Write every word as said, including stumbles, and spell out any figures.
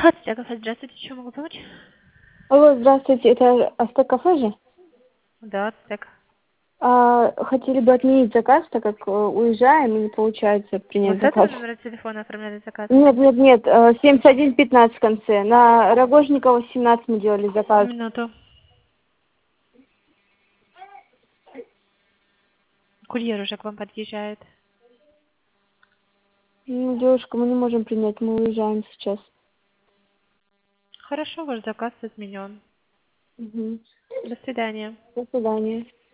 Астекафе, здравствуйте, чем могу помочь? Алло, здравствуйте, это Астек кафе же? Да, Астек. А, хотели бы отменить заказ, так как э, уезжаем и не получается Вы принять с этого заказ. номера телефона оформляли заказ? Нет, нет, нет, э, семьдесят один пятнадцать в конце. На Рогожникова семнадцать мы делали заказ. Минуту. Курьер уже к вам подъезжает. Ну, девушка, мы не можем принять, мы уезжаем сейчас. Хорошо, ваш заказ изменен. Мгм. До свидания. До свидания.